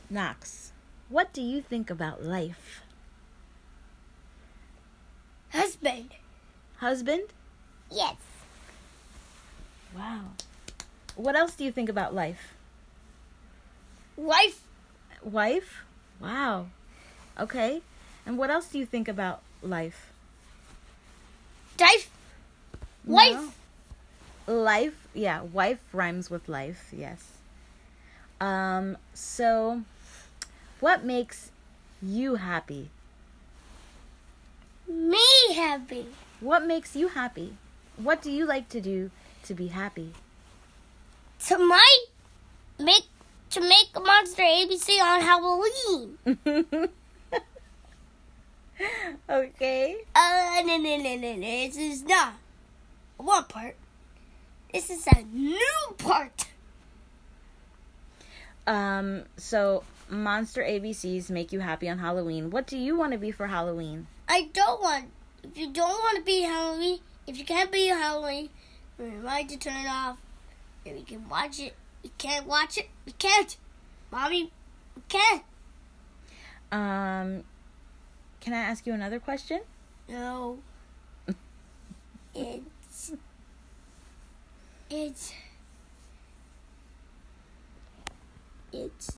Knox, what do you think about life? Husband. Husband? Yes. Wow. What else do you think about life? Wife. Wife? Wow. Okay. And what else do you think about life? Wife. No. Life, yeah, wife rhymes with life, yes. So, what makes you happy? Me happy. What makes you happy? What do you like to do to be happy? To make a Monster ABC on Halloween. Okay. No. This is not one part. This is a new part. So Monster ABCs make you happy on Halloween. What do you want to be for Halloween? I don't want. If you don't want to be Halloween, if you can't be Halloween, remind to turn it off. If you can watch it, you can't watch it. We can't, Mommy. We can't. Can I ask you another question? No. It's